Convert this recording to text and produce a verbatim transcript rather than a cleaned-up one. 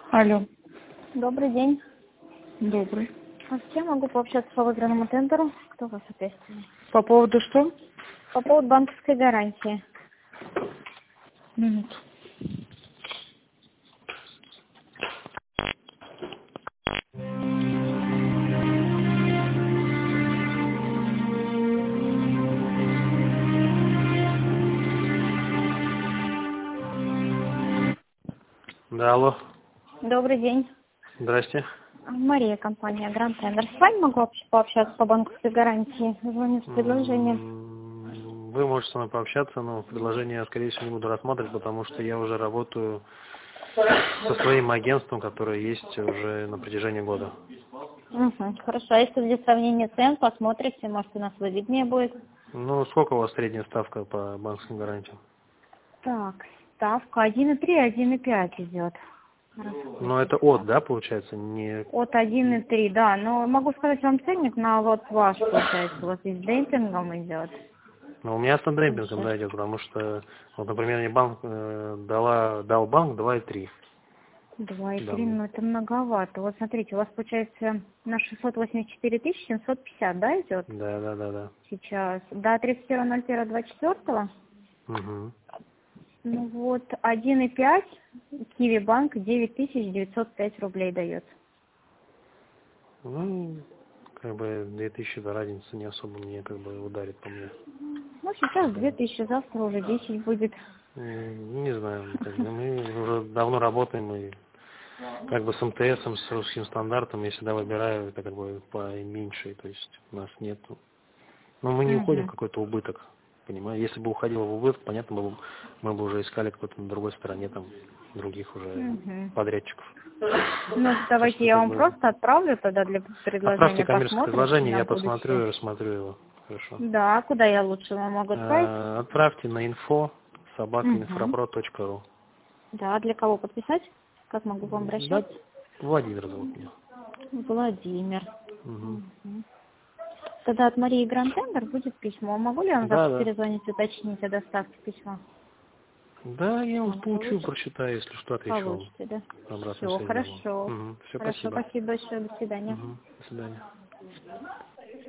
Алло. Добрый день. Добрый. А с кем могу пообщаться по выигранному тендеру? Кто у вас ответственный? По поводу что? По поводу банковской гарантии. Минуту. Да, алло. Добрый день. Здрасте. Мария, компания Grand Tender. С вами могу общ- пообщаться по банковской гарантии? Звоню с предложением. М, Вы можете со мной пообщаться, но предложение я, скорее всего, не буду рассматривать, потому что я уже работаю со своим агентством, которое есть уже на протяжении года. Угу. Хорошо. А если для сравнения цен посмотрите, может, у нас выгоднее будет? Ну, сколько у вас средняя ставка по банковским гарантиям? Так, ставка один и три, один и пять идет. Ну, это от, да, получается? Не... От один и три, да. Но могу сказать вам ценник на лот ваш, получается, у вас здесь демпингом идет. Ну, у меня с демпингом дойдет, потому что, вот, например, мне банк э, дала, дал банк два и три. Два и Да. три, ну это многовато. Вот смотрите, у вас получается на шестьсот восемьдесят четыре тысячи семьсот пятьдесят, да, идет Да, да, да, да. сейчас? До тридцать первого ноль первого двадцать четвёртого. Угу. Ну вот, один и пять, Киви банк девять тысяч девятьсот пять рублей дает. Ну, как бы две тысячи до разницы не особо мне как бы ударит по мне. Ну, сейчас две тысячи, завтра уже десять будет. М, Не знаю, как бы мы уже давно работаем и как бы с МТСом, с русским стандартом, я всегда выбираю это как бы поменьше, то есть у нас нет. Но мы не уходим в Угу. какой-то убыток, понимаете? Если бы уходило в убыток, понятно, мы бы, мы бы уже искали какой-то на другой стороне там других уже Угу. подрядчиков. Ну, Так давайте что я как вам бы просто отправлю тогда для отправьте предложения, коммерческое посмотрите предложение, на я посмотрю будущее. и рассмотрю его. Хорошо. Да, а куда я лучше вам могу отправить? Э, Отправьте на info собака Угу. инфропро точка ру. Да, для кого подписать? Как могу к вам Да, обращаться? Владимир зовут меня. Владимир. Мгм. Мгм. Тогда от Марии Грантендер будет письмо. Могу ли я вам Да, завтра да. перезвонить, уточнить о доставке письма? Да, я вас Вам получу, получится? прочитаю, если что, отвечу вам. Получите, да? Обратную Все, связь дам вам. хорошо. Угу. Все, Хорошо, спасибо. спасибо большое. До свидания. Угу. До свидания.